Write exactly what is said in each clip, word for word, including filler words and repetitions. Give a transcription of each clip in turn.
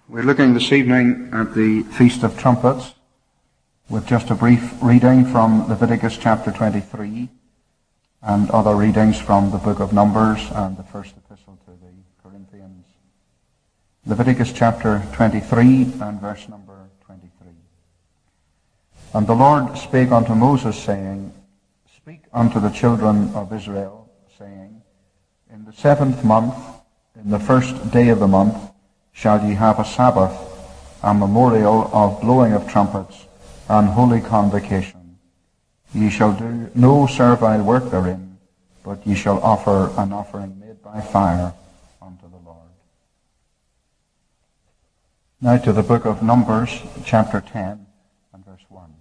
We're looking this evening at the Feast of Trumpets with just a brief reading from Leviticus chapter twenty-three and other readings from the book of Numbers and the first epistle to the Corinthians. Leviticus chapter twenty-three and verse number twenty-three. And the Lord spake unto Moses, saying, Speak unto the children of Israel, saying, In the seventh month, in the first day of the month, shall ye have a Sabbath, a memorial of blowing of trumpets, and holy convocation. Ye shall do no servile work therein, but ye shall offer an offering made by fire unto the Lord. Now to the book of Numbers, chapter ten, and verse one.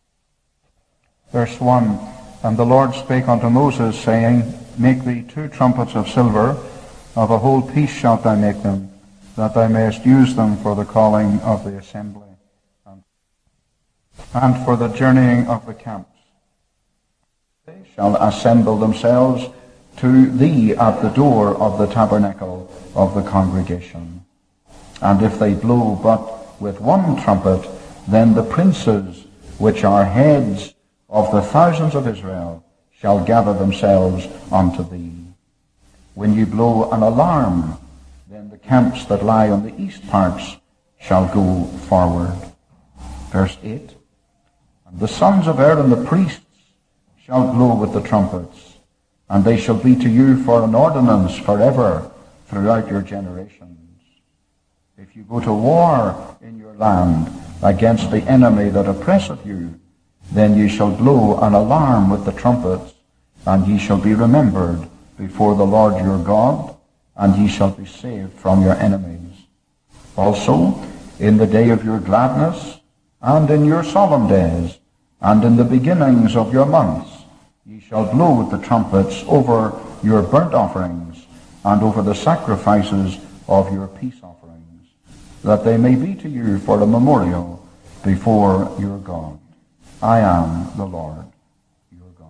Verse one, And the Lord spake unto Moses, saying, Make thee two trumpets of silver, of a whole piece shalt thou make them, that thou mayest use them for the calling of the assembly, and, and for the journeying of the camps. They shall assemble themselves to thee at the door of the tabernacle of the congregation. And if they blow but with one trumpet, then the princes, which are heads of the thousands of Israel, shall gather themselves unto thee. When you blow an alarm, then the camps that lie on the east parts shall go forward. Verse eight. And the sons of Aaron the priests shall blow with the trumpets, and they shall be to you for an ordinance forever throughout your generations. If you go to war in your land against the enemy that oppresseth you, then ye shall blow an alarm with the trumpets, and ye shall be remembered before the Lord your God, and ye shall be saved from your enemies. Also, in the day of your gladness, and in your solemn days, and in the beginnings of your months, ye shall blow with the trumpets over your burnt offerings, and over the sacrifices of your peace offerings, that they may be to you for a memorial before your God. I am the Lord your God.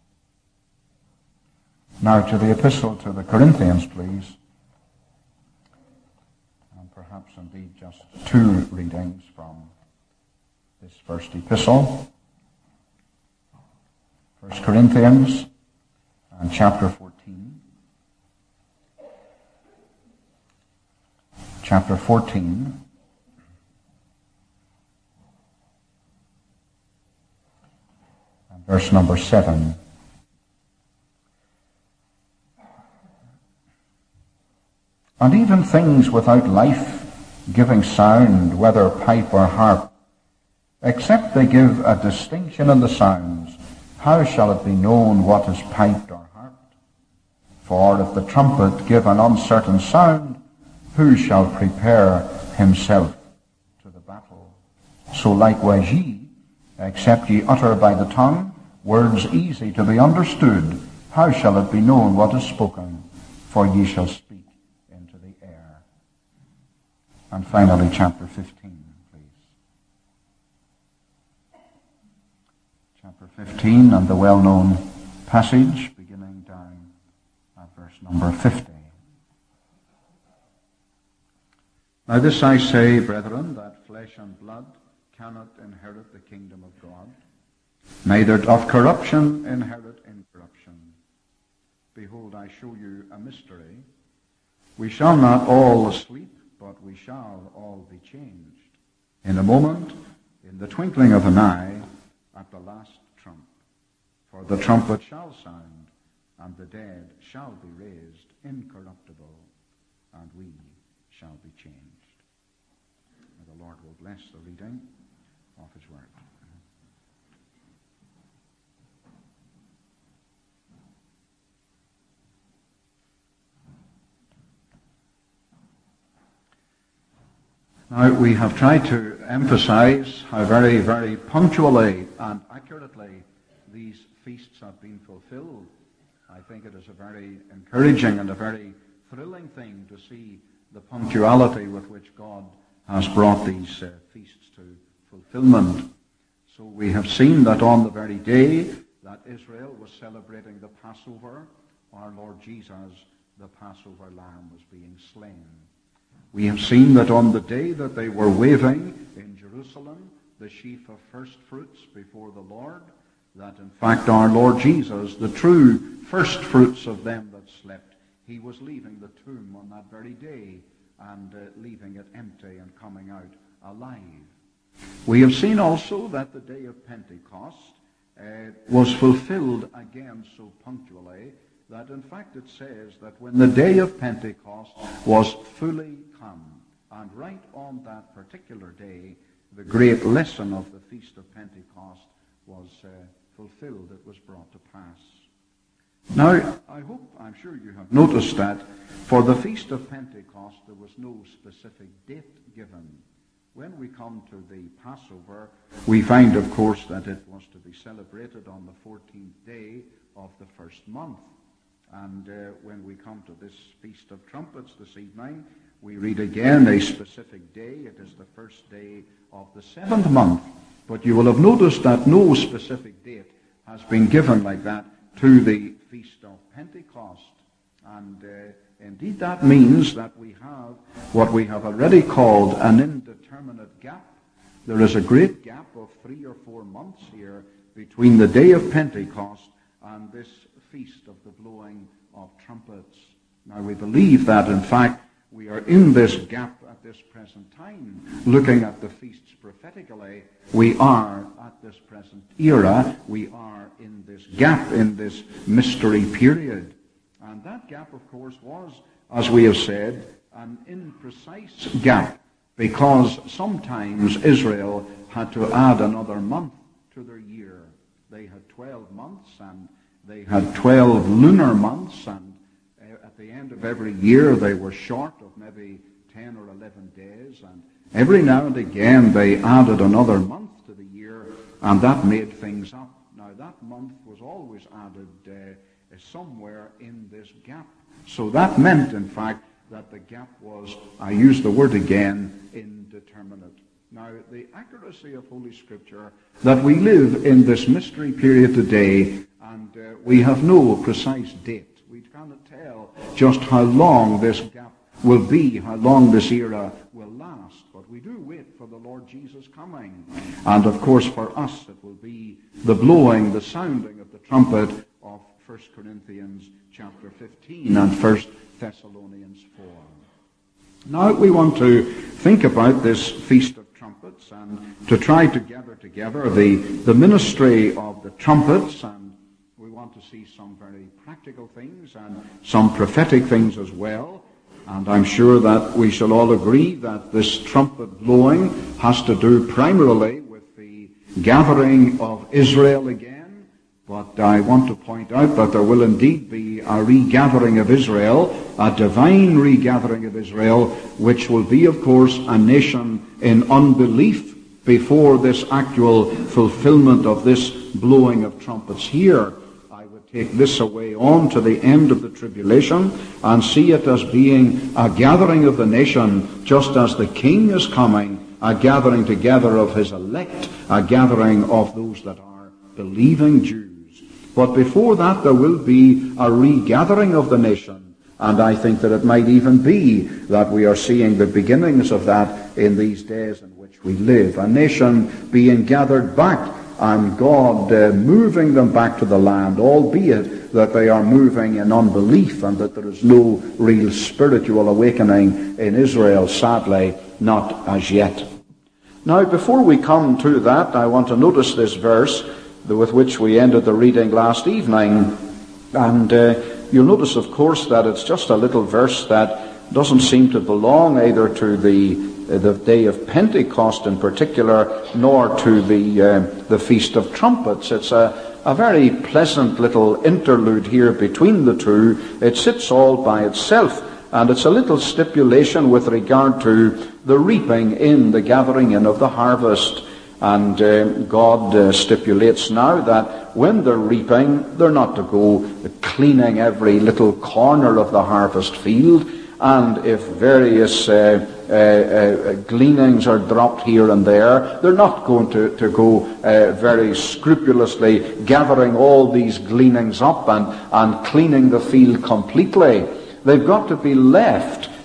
Now to the epistle to the Corinthians, please. And perhaps indeed just two readings from this first epistle. First Corinthians and chapter fourteen. Chapter fourteen. And verse number seven. And even things without life, giving sound, whether pipe or harp, except they give a distinction in the sounds, how shall it be known what is piped or harped? For if the trumpet give an uncertain sound, who shall prepare himself to the battle? So likewise ye, except ye utter by the tongue words easy to be understood, how shall it be known what is spoken? For ye shall speak. And finally, chapter fifteen, please. Chapter fifteen, and the well-known passage, beginning down at verse number fifty. Now this I say, brethren, that flesh and blood cannot inherit the kingdom of God, neither doth corruption inherit incorruption. Behold, I show you a mystery. We shall not all sleep, but we shall all be changed. In a moment, in the twinkling of an eye, at the last trump. For the trumpet shall sound, and the dead shall be raised incorruptible, and we shall be changed. May the Lord will bless the reading of his word. Now, we have tried to emphasize how very, very punctually and accurately these feasts have been fulfilled. I think it is a very encouraging and a very thrilling thing to see the punctuality with which God has brought these uh, feasts to fulfillment. So we have seen that on the very day that Israel was celebrating the Passover, our Lord Jesus, the Passover lamb, was being slain. We have seen that on the day that they were waving in Jerusalem the sheaf of first fruits before the Lord, that in fact our Lord Jesus, the true first fruits of them that slept, he was leaving the tomb on that very day and uh, leaving it empty and coming out alive. We have seen also that the day of Pentecost uh, was fulfilled again so punctually that in fact it says that when the day of Pentecost was fully come, and right on that particular day, the great lesson of the Feast of Pentecost was uh, fulfilled. It was brought to pass. Now, I hope, I'm sure you have noticed that for the Feast of Pentecost there was no specific date given. When we come to the Passover, we find, of course, that it was to be celebrated on the fourteenth day of the first month. And uh, when we come to this Feast of Trumpets this evening, we read again a specific day. It is the first day of the seventh month. But you will have noticed that no specific date has been given like that to the Feast of Pentecost. And uh, indeed that means that we have what we have already called an indeterminate gap. There is a great gap of three or four months here between the day of Pentecost and this Feast of the Blowing of Trumpets. Now we believe that in fact we are in this gap at this present time. Looking at the feasts prophetically, we are at this present era, we are in this gap, in this mystery period. And that gap, of course, was, as we have said, an imprecise gap, because sometimes Israel had to add another month to their year. They had twelve months, and they had twelve lunar months, and at the end of every year they were short of maybe ten or eleven days, and every now and again they added another month to the year, and that made things up. Now that month was always added uh, somewhere in this gap. So that meant, in fact, that the gap was, I use the word again, indeterminate. Now, the accuracy of Holy Scripture, that we live in this mystery period today, and uh, we have no precise date. We cannot tell just how long this gap will be, how long this era will last. But we do wait for the Lord Jesus coming. And of course for us it will be the blowing, the sounding of the trumpet of First Corinthians chapter fifteen and First Thessalonians four. Now we want to think about this Feast of Trumpets and to try to gather together the, the ministry of the trumpets, and we want to see some very practical things and some prophetic things as well. And I'm sure that we shall all agree that this trumpet blowing has to do primarily with the gathering of Israel again. But I want to point out that there will indeed be a regathering of Israel, a divine regathering of Israel, which will be, of course, a nation in unbelief before this actual fulfillment of this blowing of trumpets here. Take this away on to the end of the tribulation and see it as being a gathering of the nation, just as the King is coming, a gathering together of his elect, a gathering of those that are believing Jews. But before that there will be a regathering of the nation, and I think that it might even be that we are seeing the beginnings of that in these days in which we live. A nation being gathered back, and God uh, moving them back to the land, albeit that they are moving in unbelief and that there is no real spiritual awakening in Israel, sadly, not as yet. Now, before we come to that, I want to notice this verse with which we ended the reading last evening. And uh, you'll notice, of course, that it's just a little verse that doesn't seem to belong either to the the day of Pentecost in particular, nor to the uh, the Feast of Trumpets. It's a, a very pleasant little interlude here between the two. It sits all by itself, and it's a little stipulation with regard to the reaping in, the gathering in of the harvest. And uh, God uh, stipulates now that when they're reaping, they're not to go cleaning every little corner of the harvest field. And if various uh, uh, uh, gleanings are dropped here and there, they're not going to, to go uh, very scrupulously gathering all these gleanings up and, and cleaning the field completely. They've got to be left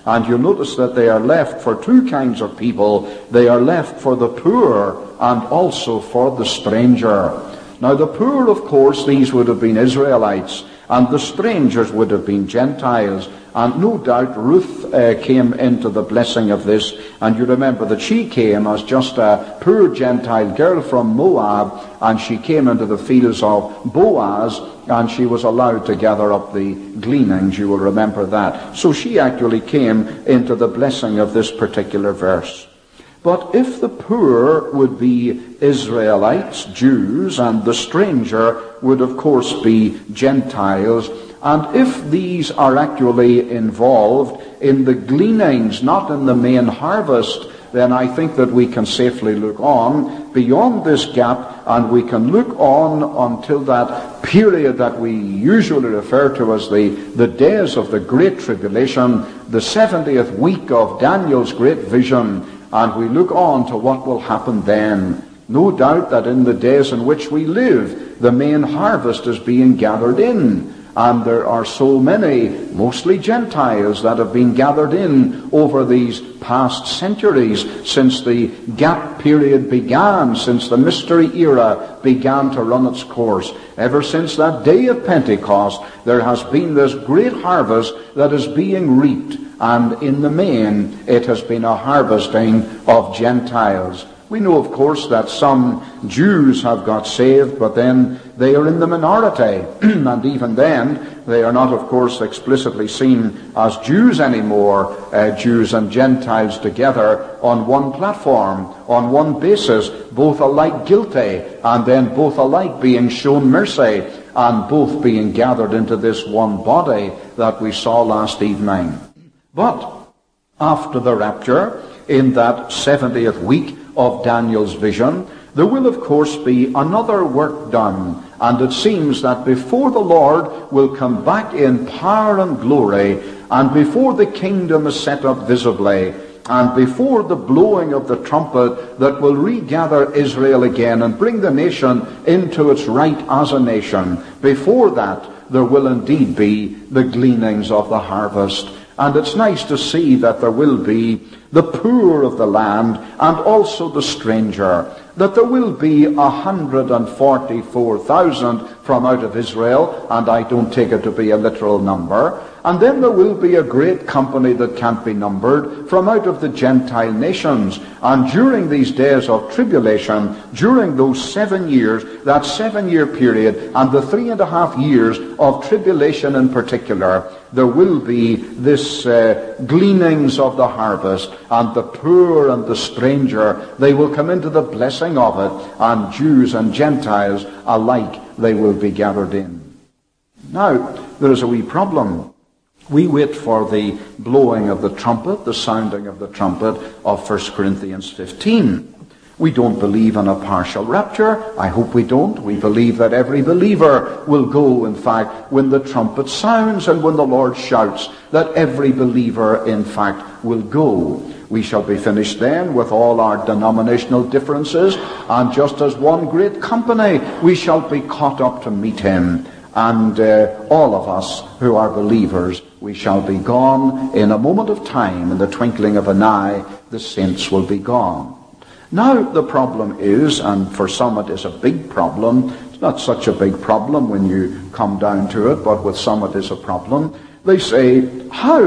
And you'll notice that they are left for two kinds of people. They are left for the poor and also for the stranger. Now the poor, of course, these would have been Israelites, and the strangers would have been Gentiles. And no doubt Ruth uh, came into the blessing of this. And you remember that she came as just a poor Gentile girl from Moab, and she came into the fields of Boaz, and she was allowed to gather up the gleanings. You will remember that. So she actually came into the blessing of this particular verse. But if the poor would be Israelites, Jews, and the stranger would of course be Gentiles, and if these are actually involved in the gleanings, not in the main harvest, then I think that we can safely look on beyond this gap, and we can look on until that period that we usually refer to as the, the days of the Great Tribulation, the seventieth week of Daniel's great vision, and we look on to what will happen then. No doubt that in the days in which we live, the main harvest is being gathered in. And there are so many, mostly Gentiles, that have been gathered in over these past centuries, since the gap period began, since the mystery era began to run its course. Ever since that day of Pentecost, there has been this great harvest that is being reaped. And in the main, it has been a harvesting of Gentiles. We know, of course, that some Jews have got saved, but then they are in the minority. And even then, they are not, of course, explicitly seen as Jews anymore, uh, Jews and Gentiles together on one platform, on one basis, both alike guilty, and then both alike being shown mercy, and both being gathered into this one body that we saw last evening. But after the rapture, in that seventieth week of Daniel's vision, there will of course be another work done, and it seems that before the Lord will come back in power and glory, and before the kingdom is set up visibly, and before the blowing of the trumpet that will regather Israel again and bring the nation into its right as a nation, before that there will indeed be the gleanings of the harvest. And it's nice to see that there will be the poor of the land and also the stranger, that there will be a hundred and forty-four thousand from out of Israel, and I don't take it to be a literal number, and then there will be a great company that can't be numbered from out of the Gentile nations. And during these days of tribulation, during those seven years, that seven-year period, and the three and a half years of tribulation in particular, there will be this uh, gleanings of the harvest, and the poor and the stranger, they will come into the blessing of it, and Jews and Gentiles alike, they will be gathered in. Now, there is a wee problem. We wait for the blowing of the trumpet, the sounding of the trumpet of First Corinthians fifteen. We don't believe in a partial rapture. I hope we don't. We believe that every believer will go, in fact, when the trumpet sounds and when the Lord shouts, that every believer, in fact, will go. We shall be finished then with all our denominational differences, and just as one great company, we shall be caught up to meet him. And uh, all of us who are believers, we shall be gone in a moment of time. In the twinkling of an eye, the saints will be gone. Now the problem is, and for some it is a big problem, it's not such a big problem when you come down to it, but with some it is a problem. They say, how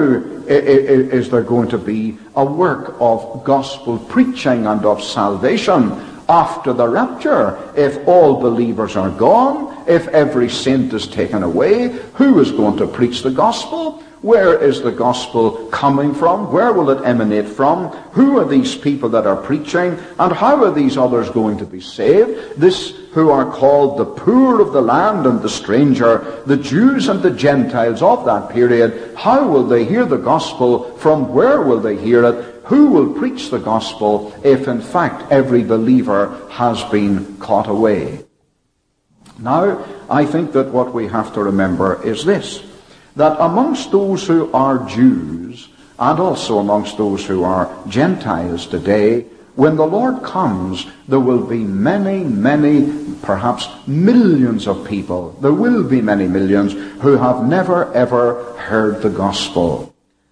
is there going to be a work of gospel preaching and of salvation after the rapture, if all believers are gone, if every saint is taken away? Who is going to preach the gospel? Where is the gospel coming from? Where will it emanate from? Who are these people that are preaching? And how are these others going to be saved? This who are called the poor of the land and the stranger, the Jews and the Gentiles of that period, how will they hear the gospel? From where will they hear it? Who will preach the gospel if in fact every believer has been caught away? Now, I think that what we have to remember is this, that amongst those who are Jews and also amongst those who are Gentiles today, when the Lord comes, there will be many, many, perhaps millions of people, there will be many millions who have never ever heard the gospel.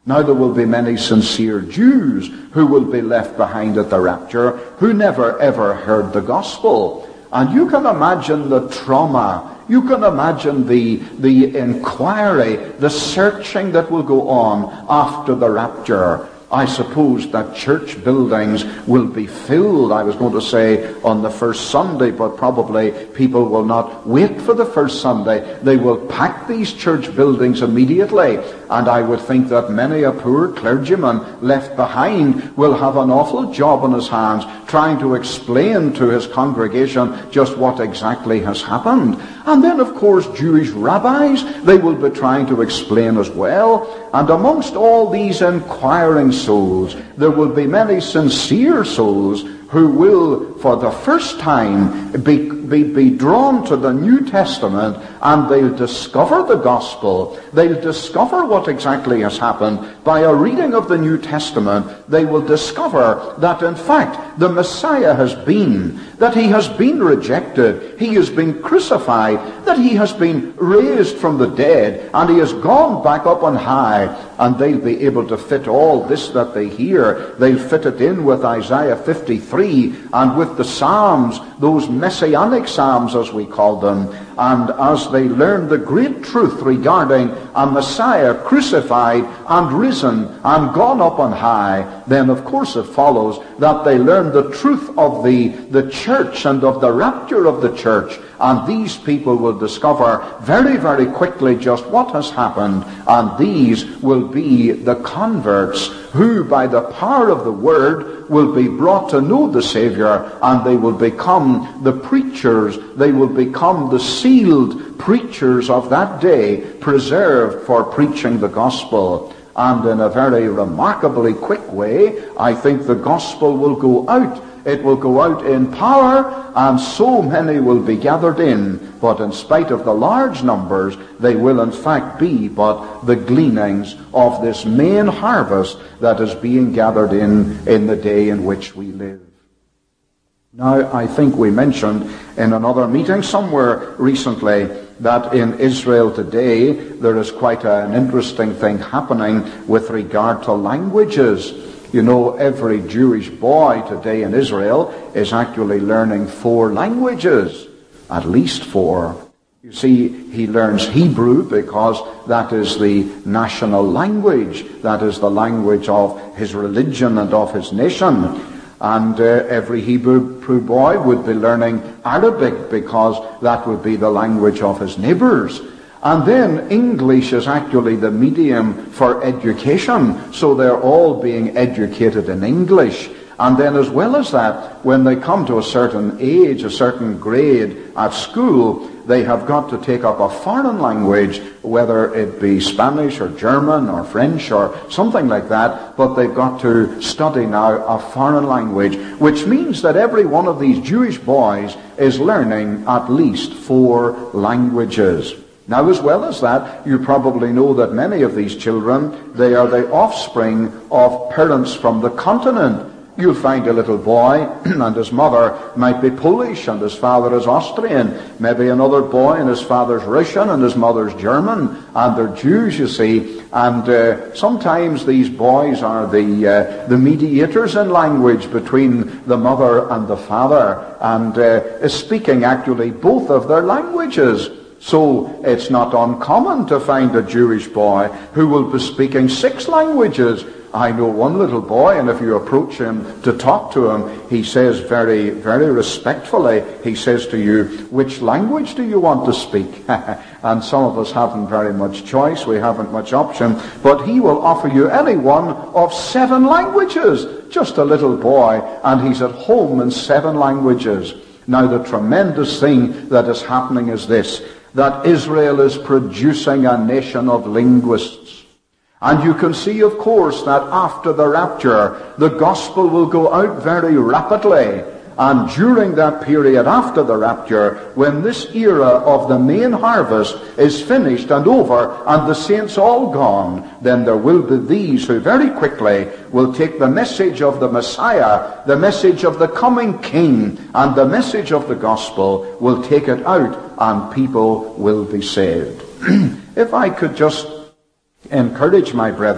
Now there will be many sincere Jews who will be left behind at the rapture, who never ever heard the gospel. And you can imagine the trauma, you can imagine the, the inquiry, the searching that will go on after the rapture. I suppose that church buildings will be filled, I was going to say on the first Sunday, but probably people will not wait for the first Sunday. They will pack these church buildings immediately. And I would think that many a poor clergyman left behind will have an awful job on his hands trying to explain to his congregation just what exactly has happened. And then, of course, Jewish rabbis, they will be trying to explain as well. And amongst all these inquiring souls, there will be many sincere souls who will, for the first time, be, be, be drawn to the New Testament, and they'll discover the gospel. They'll discover what exactly has happened. By a reading of the New Testament, they will discover that, in fact, the Messiah has been, that he has been rejected, he has been crucified, that he has been raised from the dead, and he has gone back up on high. And they'll be able to fit all this that they hear. They'll fit it in with Isaiah fifty-three and with the Psalms, those messianic Psalms as we call them. And as they learn the great truth regarding a Messiah crucified and risen and gone up on high, then of course it follows that they learn the truth of the, the church and of the rapture of the church. And these people will discover very, very quickly just what has happened. And these will be the converts who, by the power of the Word, will be brought to know the Savior, and they will become the preachers, they will become the sealed preachers of that day, preserved for preaching the gospel. And in a very remarkably quick way, I think the gospel will go out. It will go out in power, and so many will be gathered in. But in spite of the large numbers, they will in fact be but the gleanings of this main harvest that is being gathered in in the day in which we live. Now, I think we mentioned in another meeting somewhere recently that in Israel today there is quite an interesting thing happening with regard to languages. You know, every Jewish boy today in Israel is actually learning four languages, at least four. You see, he learns Hebrew because that is the national language. That is the language of his religion and of his nation. And uh, every Hebrew boy would be learning Arabic because that would be the language of his neighbors. And then English is actually the medium for education, so they're all being educated in English. And then as well as that, when they come to a certain age, a certain grade at school, they have got to take up a foreign language, whether it be Spanish or German or French or something like that, but they've got to study now a foreign language, which means that every one of these Jewish boys is learning at least four languages. Now, as well as that, you probably know that many of these children, they are the offspring of parents from the continent. You'll find a little boy and his mother might be Polish and his father is Austrian. Maybe another boy and his father's Russian and his mother's German. And they're Jews, you see. And uh, sometimes these boys are the uh, the mediators in language between the mother and the father, and uh, is speaking actually both of their languages. So it's not uncommon to find a Jewish boy who will be speaking six languages. I know one little boy, and if you approach him to talk to him, he says very, very respectfully, he says to you, "Which language do you want to speak?" And some of us haven't very much choice, we haven't much option, but he will offer you any one of seven languages. Just a little boy, and he's at home in seven languages. Now, the tremendous thing that is happening is this, that Israel is producing a nation of linguists. And you can see, of course, that after the rapture, the gospel will go out very rapidly. And during that period after the rapture, when this era of the main harvest is finished and over, and the saints all gone, then there will be these who very quickly will take the message of the Messiah, the message of the coming King, and the message of the gospel, will take it out, and people will be saved. If I could just encourage my brethren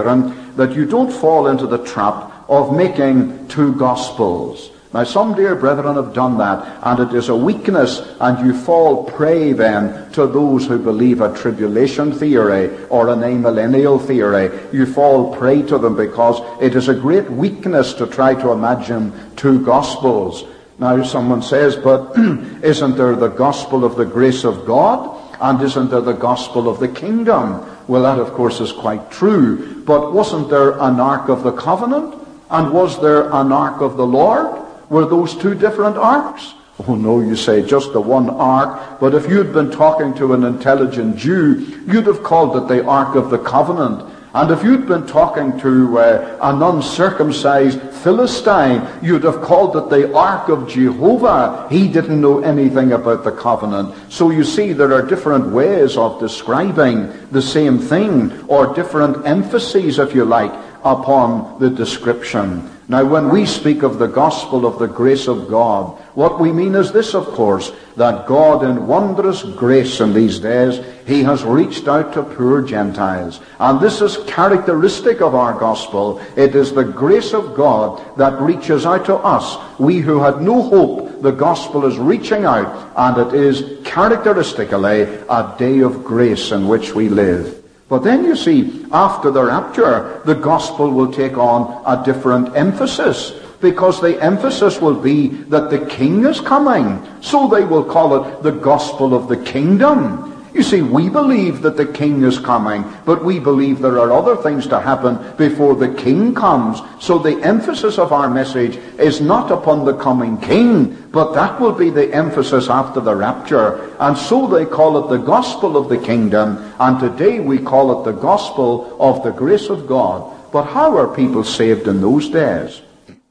that you don't fall into the trap of making two gospels. Now, some dear brethren have done that, and it is a weakness, and you fall prey then to those who believe a tribulation theory or an amillennial theory. You fall prey to them because it is a great weakness to try to imagine two gospels. Now, someone says, but isn't there the gospel of the grace of God? And isn't there the gospel of the kingdom? Well, that, of course, is quite true. But wasn't there an ark of the covenant? And was there an ark of the Lord? Were those two different arks? Oh no, you say, just the one ark. But if you'd been talking to an intelligent Jew, you'd have called it the Ark of the Covenant. And if you'd been talking to uh, an uncircumcised Philistine, you'd have called it the Ark of Jehovah. He didn't know anything about the covenant. So you see, there are different ways of describing the same thing, or different emphases, if you like, upon the description. Now, when we speak of the gospel of the grace of God, what we mean is this, of course, that God in wondrous grace in these days, he has reached out to poor Gentiles. And this is characteristic of our gospel. It is the grace of God that reaches out to us. We who had no hope, the gospel is reaching out, and it is characteristically a day of grace in which we live. But then you see, after the rapture, the gospel will take on a different emphasis, because the emphasis will be that the king is coming. So they will call it the gospel of the kingdom. You see, we believe that the king is coming, but we believe there are other things to happen before the king comes. So the emphasis of our message is not upon the coming king, but that will be the emphasis after the rapture. And so they call it the gospel of the kingdom, and today we call it the gospel of the grace of God. But how are people saved in those days?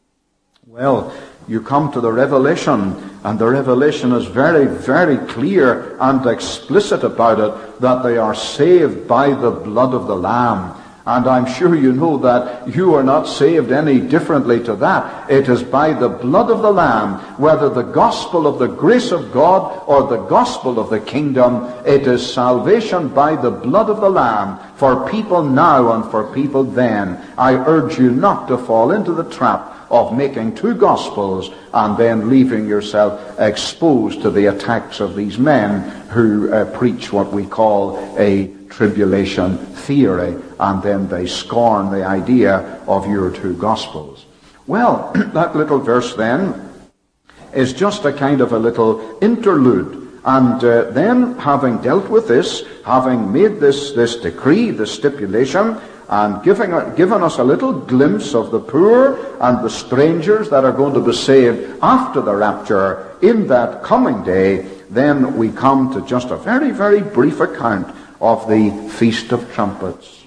Well, you come to the Revelation, and the Revelation is very, very clear and explicit about it, that they are saved by the blood of the Lamb. And I'm sure you know that you are not saved any differently to that. It is by the blood of the Lamb, whether the gospel of the grace of God or the gospel of the kingdom, it is salvation by the blood of the Lamb for people now and for people then. I urge you not to fall into the trap of making two gospels and then leaving yourself exposed to the attacks of these men who uh, preach what we call a tribulation theory, and then they scorn the idea of your two gospels. Well, that little verse then is just a kind of a little interlude. And uh, then, having dealt with this, having made this, this decree, this stipulation, and giving, given us a little glimpse of the poor and the strangers that are going to be saved after the rapture in that coming day, then we come to just a very, very brief account of the Feast of Trumpets.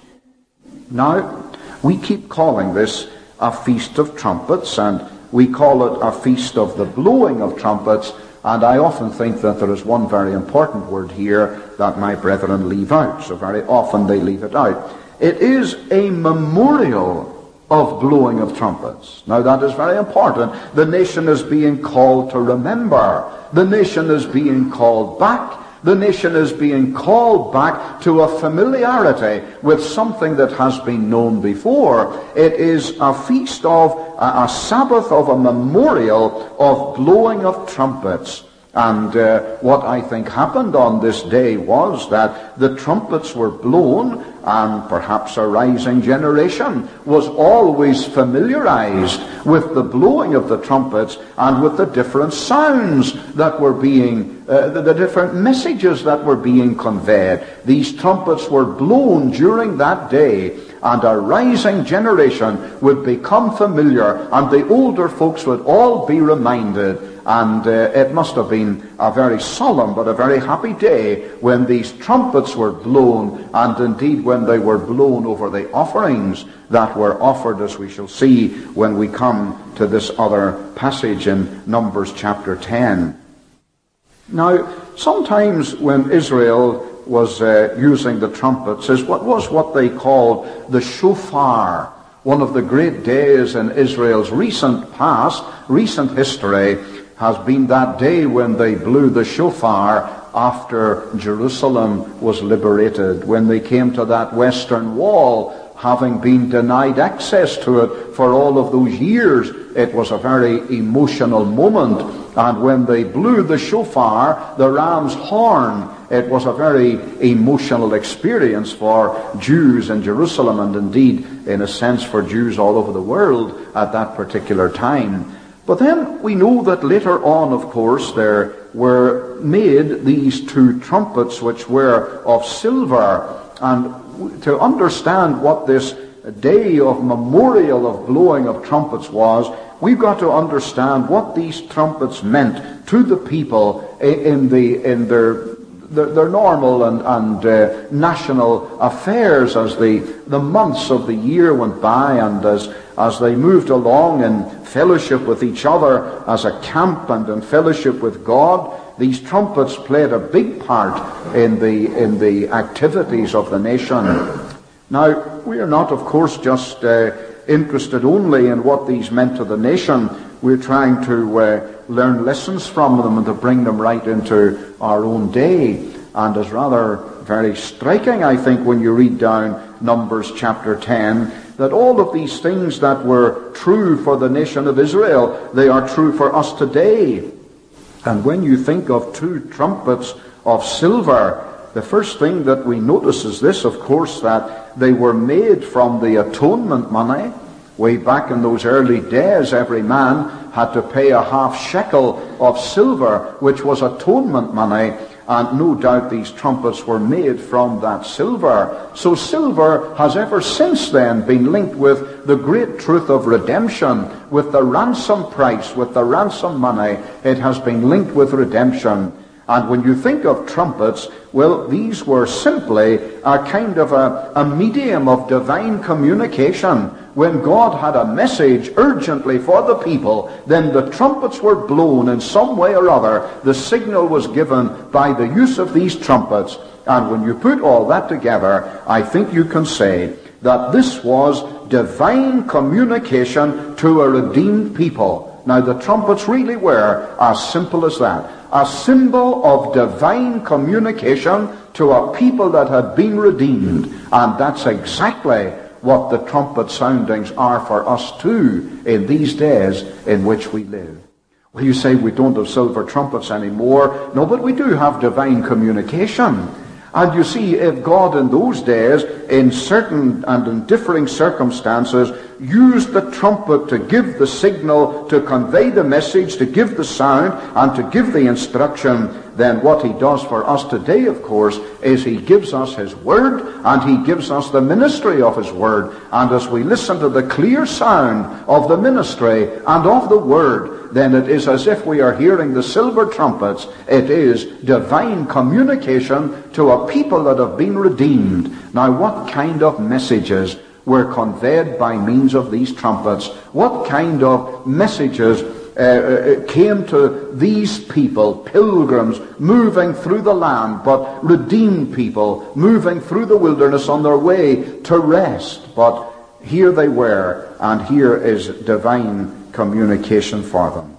Now, we keep calling this a Feast of Trumpets, and we call it a Feast of the Blowing of Trumpets, and I often think that there is one very important word here that my brethren leave out, so very often they leave it out. It is a memorial of blowing of trumpets. Now that is very important. The nation is being called to remember. The nation is being called back. The nation is being called back to a familiarity with something that has been known before. It is a feast of, a, a Sabbath of a memorial of blowing of trumpets. And uh, what I think happened on this day was that the trumpets were blown, and perhaps a rising generation was always familiarized with the blowing of the trumpets and with the different sounds that were being, uh, the, the different messages that were being conveyed. These trumpets were blown during that day, and a rising generation would become familiar, and the older folks would all be reminded. And uh, it must have been a very solemn but a very happy day when these trumpets were blown, and indeed when they were blown over the offerings that were offered, as we shall see when we come to this other passage in Numbers chapter ten. Now, sometimes when Israel was uh, using the trumpets, is what was what they called the shofar. One of the great days in Israel's recent past, recent history, has been that day when they blew the shofar after Jerusalem was liberated, when they came to that western wall having been denied access to it for all of those years. It was a very emotional moment. And when they blew the shofar, the ram's horn, it was a very emotional experience for Jews in Jerusalem, and indeed, in a sense, for Jews all over the world at that particular time. But then we know that later on, of course, there were made these two trumpets which were of silver. And to understand what this day of memorial of blowing of trumpets was, we've got to understand what these trumpets meant to the people in the in their their, their normal and, and uh, national affairs as the, the months of the year went by, and as as they moved along in fellowship with each other as a camp and in fellowship with God. These trumpets played a big part in the in the activities of the nation. Now, we are not, of course, just uh, interested only in what these meant to the nation. We're trying to uh, learn lessons from them and to bring them right into our own day. And it's rather very striking, I think, when you read down Numbers chapter ten, that all of these things that were true for the nation of Israel, they are true for us today. And when you think of two trumpets of silver, the first thing that we notice is this, of course, that they were made from the atonement money. Way back in those early days, every man had to pay a half shekel of silver, which was atonement money. And no doubt these trumpets were made from that silver. So silver has ever since then been linked with the great truth of redemption, with the ransom price, with the ransom money. It has been linked with redemption. And when you think of trumpets, well, these were simply a kind of a, a medium of divine communication. When God had a message urgently for the people, then the trumpets were blown in some way or other. The signal was given by the use of these trumpets. And when you put all that together, I think you can say that this was divine communication to a redeemed people. Now, the trumpets really were as simple as that. A symbol of divine communication to a people that had been redeemed. And that's exactly what the trumpet soundings are for us too in these days in which we live. Well, you say we don't have silver trumpets anymore. No, but we do have divine communication. And you see, if God in those days, in certain and in differing circumstances, used the trumpet to give the signal, to convey the message, to give the sound, and to give the instruction, then what he does for us today, of course, is he gives us his word, and he gives us the ministry of his word. And as we listen to the clear sound of the ministry and of the word, then it is as if we are hearing the silver trumpets. It is divine communication to a people that have been redeemed. Now, what kind of messages were conveyed by means of these trumpets? What kind of messages uh, came to these people, pilgrims moving through the land, but redeemed people moving through the wilderness on their way to rest? But here they were, and here is divine communication for them.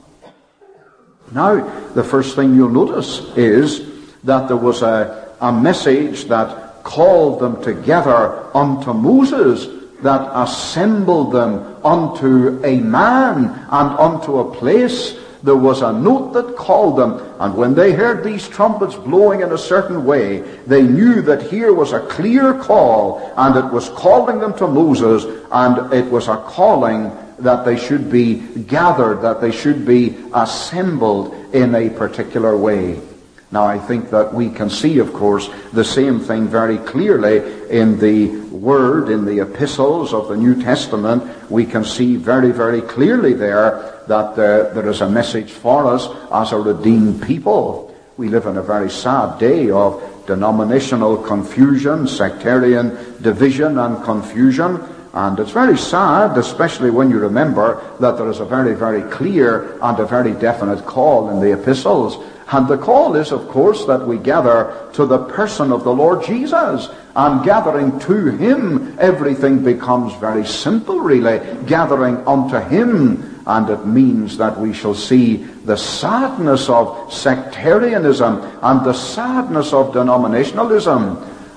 Now, the first thing you'll notice is that there was a, a message that called them together unto Moses, that assembled them unto a man and unto a place. There was a note that called them, and when they heard these trumpets blowing in a certain way, they knew that here was a clear call, and it was calling them to Moses, and it was a calling that they should be gathered, that they should be assembled in a particular way. Now, I think that we can see, of course, the same thing very clearly in the Word, in the epistles of the New Testament. We can see very, very clearly there that uh, there is a message for us as a redeemed people. We live in a very sad day of denominational confusion, sectarian division and confusion. And it's very sad, especially when you remember that there is a very, very clear and a very definite call in the epistles. And the call is, of course, that we gather to the person of the Lord Jesus. And gathering to him, everything becomes very simple, really. Gathering unto him. And it means that we shall see the sadness of sectarianism and the sadness of denominationalism.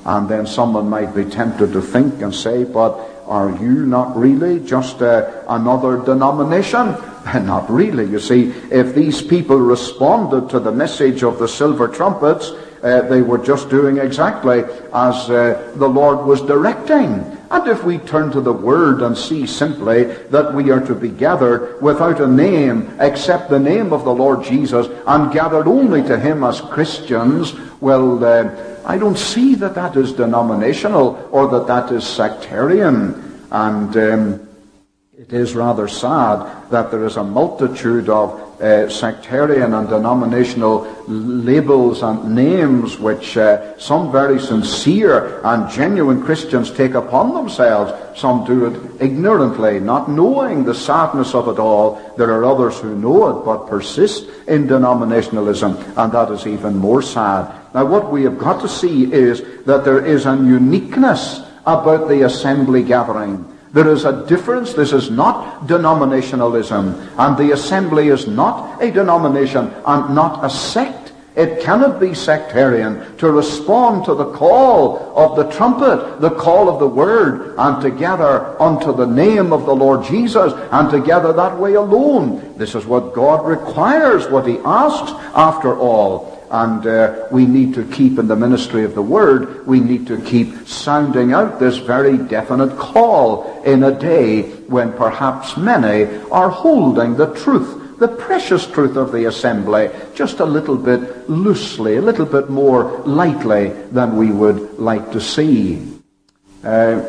And then someone might be tempted to think and say, but are you not really just uh, another denomination? Not really. You see, if these people responded to the message of the silver trumpets, uh, they were just doing exactly as uh, the Lord was directing. And if we turn to the Word and see simply that we are to be gathered without a name except the name of the Lord Jesus and gathered only to Him as Christians, well, uh, I don't see that that is denominational or that that is sectarian. And um, it is rather sad that there is a multitude of uh, sectarian and denominational labels and names which uh, some very sincere and genuine Christians take upon themselves. Some do it ignorantly, not knowing the sadness of it all. There are others who know it but persist in denominationalism, and that is even more sad. Now, what we have got to see is that there is a uniqueness about the assembly gathering. There is a difference. This is not denominationalism, and the assembly is not a denomination and not a sect. It cannot be sectarian to respond to the call of the trumpet, the call of the word, and to gather unto the name of the Lord Jesus, and to gather that way alone. This is what God requires, what He asks after all. And uh, we need to keep in the ministry of the Word, we need to keep sounding out this very definite call in a day when perhaps many are holding the truth, the precious truth of the assembly, just a little bit loosely, a little bit more lightly than we would like to see. Uh,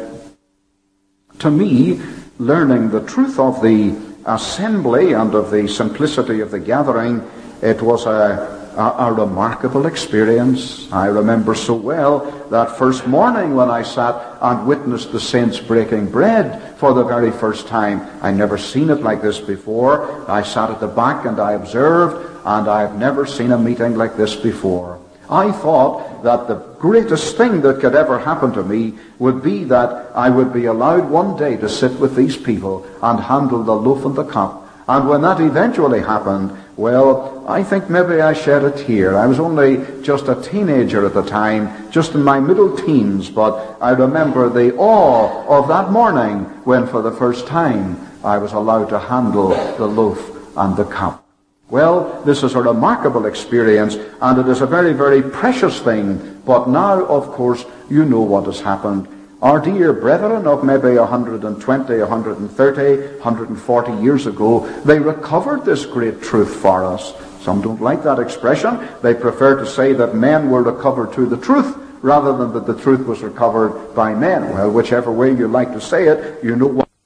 to me, learning the truth of the assembly and of the simplicity of the gathering, it was a A, a remarkable experience. I remember so well that first morning when I sat and witnessed the saints breaking bread for the very first time. I never seen it like this before. I sat at the back and I observed, and I've never seen a meeting like this before. I thought that the greatest thing that could ever happen to me would be that I would be allowed one day to sit with these people and handle the loaf and the cup. And when that eventually happened, well, I think maybe I shed a tear. I was only just a teenager at the time, just in my middle teens, but I remember the awe of that morning when for the first time I was allowed to handle the loaf and the cup. Well, this is a remarkable experience, and it is a very, very precious thing. But now, of course, you know what has happened. Our dear brethren of maybe one hundred twenty, one hundred thirty, one hundred forty years ago, they recovered this great truth for us. Some don't like that expression. They prefer to say that men were recovered to the truth rather than that the truth was recovered by men. Well, whichever way you like to say it, you know what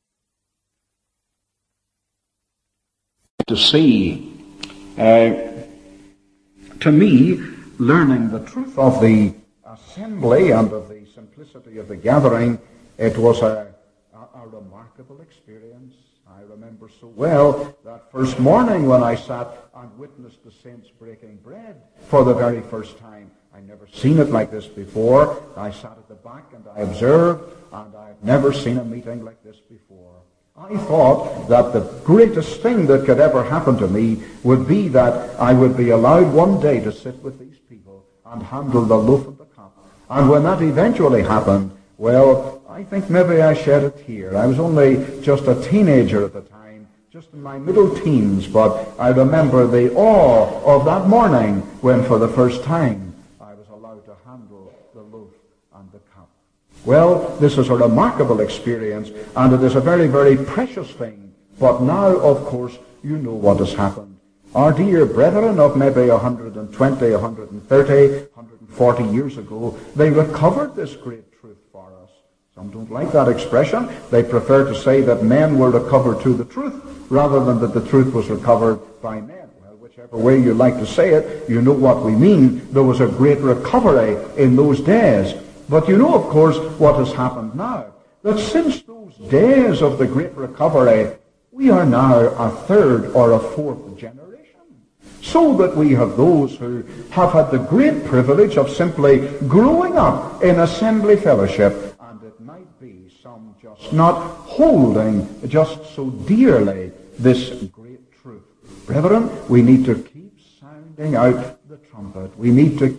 to see. Uh, to me, learning the truth of the assembly and of the simplicity of the gathering, it was a, a, a remarkable experience. I remember so well that first morning when I sat and witnessed the saints breaking bread for the very first time. I never seen it like this before. I sat at the back and I observed, and I've never seen a meeting like this before. I thought that the greatest thing that could ever happen to me would be that I would be allowed one day to sit with these people and handle the loaf and the cup. And when that eventually happened, well, I think maybe I shed a tear. I was only just a teenager at the time, just in my middle teens, but I remember the awe of that morning when for the first time I was allowed to handle the loaf and the cup. Well, this is a remarkable experience, and it is a very, very precious thing. But now, of course, you know what has happened. Our dear brethren of maybe one hundred twenty, one hundred thirty, one hundred forty years ago, they recovered this great truth for us. Some don't like that expression. They prefer to say that men were recovered to the truth rather than that the truth was recovered by men. Well, whichever way you like to say it, you know what we mean. There was a great recovery in those days. But you know, of course, what has happened now. That since those days of the great recovery, we are now a third or a fourth generation. So that we have those who have had the great privilege of simply growing up in assembly fellowship, and it might be some just not holding just so dearly this great truth. Brethren, we need to keep sounding out the trumpet. We need to keep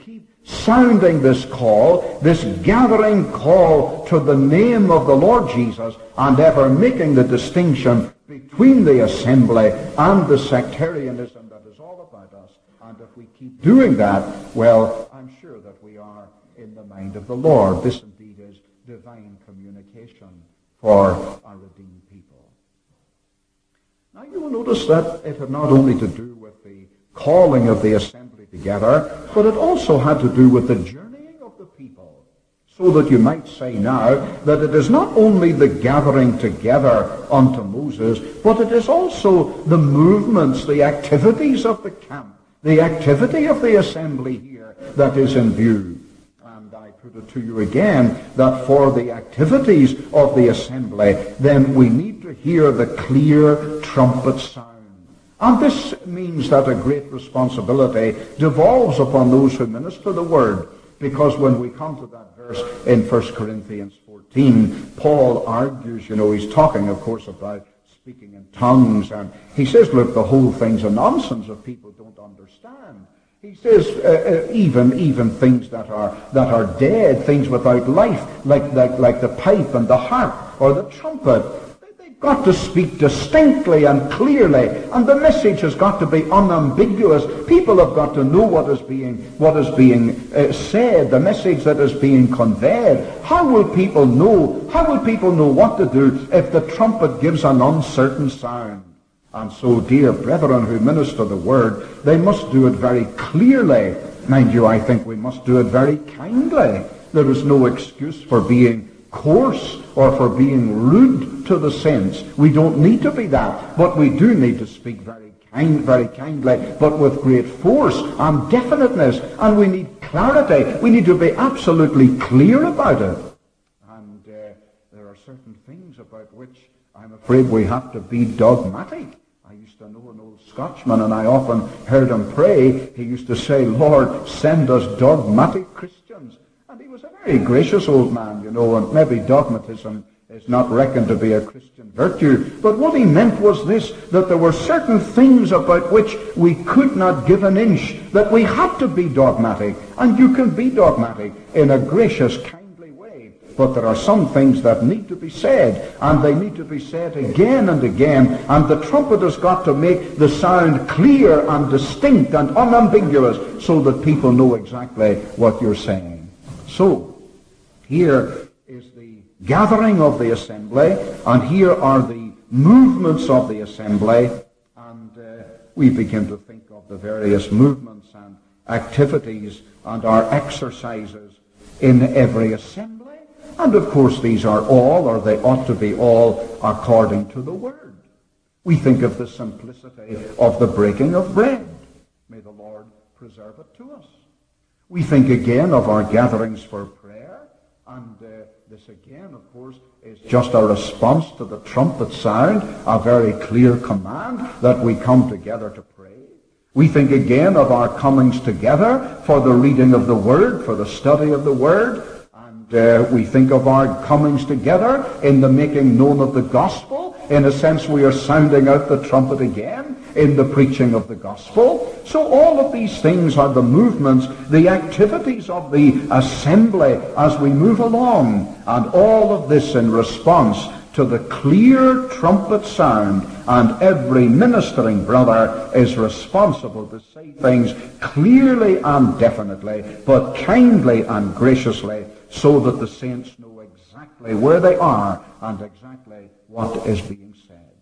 sounding this call, this gathering call to the name of the Lord Jesus, and ever making the distinction between the assembly and the sectarianism that is all about us. And if we keep doing that, well, I'm sure that we are in the mind of the Lord. This indeed is divine communication for our redeemed people. Now you will notice that it had not only to do with the calling of the assembly together, but it also had to do with the journeying of the people. So that you might say now that it is not only the gathering together unto Moses, but it is also the movements, the activities of the camp, the activity of the assembly here that is in view. And I put it to you again that for the activities of the assembly, then we need to hear the clear trumpet sound. And this means that a great responsibility devolves upon those who minister the word, because when we come to that verse in First Corinthians fourteen, Paul argues, you know, he's talking, of course, about speaking in tongues, and he says, look, the whole thing's a nonsense if people don't understand. He says uh, uh, even even things that are that are dead, things without life, like, like, like the pipe and the harp or the trumpet, got to speak distinctly and clearly, and the message has got to be unambiguous. People have got to know what is being what is being uh, said, the message that is being conveyed. How will people know? How will people know what to do if the trumpet gives an uncertain sound? And so, dear brethren who minister the word, they must do it very clearly. Mind you, I think we must do it very kindly. There is no excuse for being coarse or for being rude to the saints. We don't need to be that, but we do need to speak very kind, very kindly, but with great force and definiteness, and we need clarity. We need to be absolutely clear about it. And uh, there are certain things about which I'm afraid we have to be dogmatic. I used to know an old Scotchman, and I often heard him pray. He used to say, Lord, send us dogmatic Christians. And he was a very gracious old man, you know, and maybe dogmatism is not reckoned to be a Christian virtue. But what he meant was this, that there were certain things about which we could not give an inch, that we had to be dogmatic. And you can be dogmatic in a gracious, kindly way. But there are some things that need to be said, and they need to be said again and again. And the trumpet has got to make the sound clear and distinct and unambiguous so that people know exactly what you're saying. So, here is the gathering of the assembly, and here are the movements of the assembly, and uh, we begin to think of the various movements and activities and our exercises in every assembly. And of course these are all, or they ought to be all, according to the Word. We think of the simplicity of the breaking of bread. May the Lord preserve it to us. We think again of our gatherings for prayer, and uh, this again, of course, is just a response to the trumpet sound, a very clear command that we come together to pray. We think again of our comings together for the reading of the Word, for the study of the Word, and uh, we think of our comings together in the making known of the gospel. In a sense, we are sounding out the trumpet again in the preaching of the gospel. So all of these things are the movements, the activities of the assembly as we move along, and all of this in response to the clear trumpet sound, and every ministering brother is responsible to say things clearly and definitely, but kindly and graciously, so that the saints know exactly where they are and exactly what is being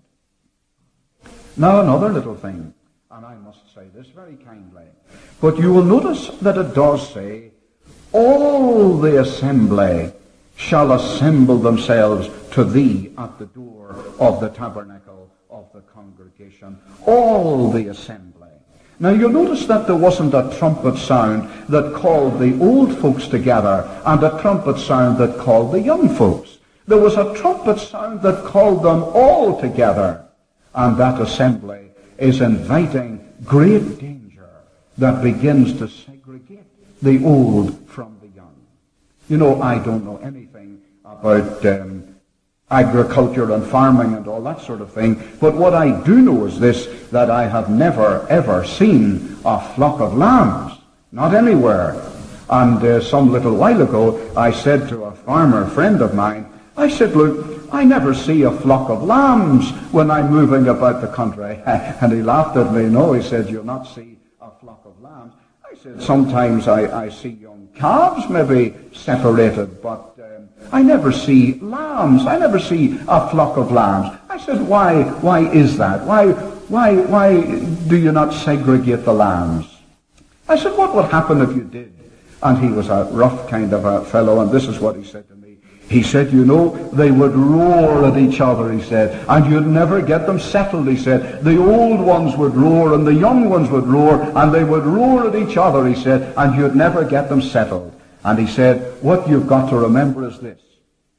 said. Now another little thing, and I must say this very kindly, but you will notice that it does say, all the assembly shall assemble themselves to thee at the door of the tabernacle of the congregation. All the assembly. Now you'll notice that there wasn't a trumpet sound that called the old folks together and a trumpet sound that called the young folks. There was a trumpet sound that called them all together. And that assembly is inviting great danger that begins to segregate the old from the young. You know, I don't know anything about um, agriculture and farming and all that sort of thing, but what I do know is this, that I have never ever seen a flock of lambs, not anywhere. And uh, some little while ago, I said to a farmer friend of mine, I said, look, I never see a flock of lambs when I'm moving about the country. And he laughed at me. No, he said, you'll not see a flock of lambs. I said, sometimes I, I see young calves maybe separated, but um, I never see lambs. I never see a flock of lambs. I said, why, why is that? Why, why, why do you not segregate the lambs? I said, what would happen if you did? And he was a rough kind of a fellow, and this is what he said to me. He said, you know, they would roar at each other, he said, and you'd never get them settled, he said. The old ones would roar, and the young ones would roar, and they would roar at each other, he said, and you'd never get them settled. And he said, what you've got to remember is this.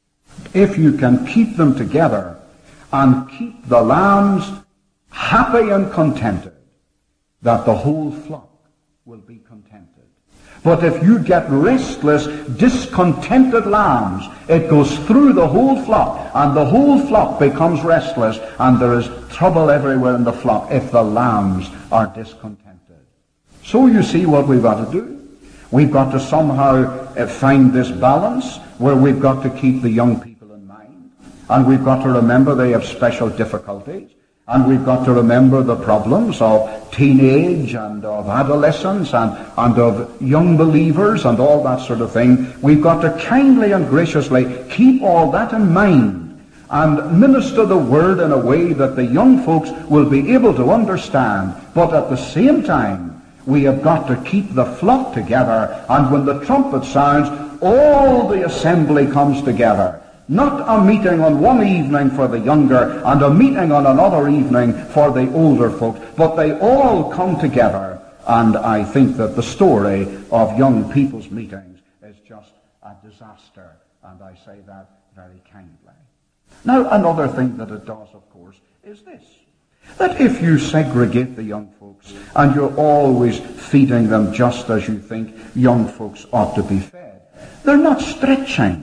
If you can keep them together and keep the lambs happy and contented, that the whole flock will be contented. But if you get restless, discontented lambs, it goes through the whole flock, and the whole flock becomes restless, and there is trouble everywhere in the flock if the lambs are discontented. So you see what we've got to do. We've got to somehow find this balance where we've got to keep the young people in mind, and we've got to remember they have special difficulties. And we've got to remember the problems of teenage and of adolescence and, and of young believers and all that sort of thing. We've got to kindly and graciously keep all that in mind and minister the word in a way that the young folks will be able to understand. But at the same time, we have got to keep the flock together, and when the trumpet sounds, all the assembly comes together. Not a meeting on one evening for the younger and a meeting on another evening for the older folks, but they all come together. And I think that the story of young people's meetings is just a disaster, and I say that very kindly. Now, another thing that it does, of course, is this, that if you segregate the young folks and you're always feeding them just as you think young folks ought to be fed, they're not stretching.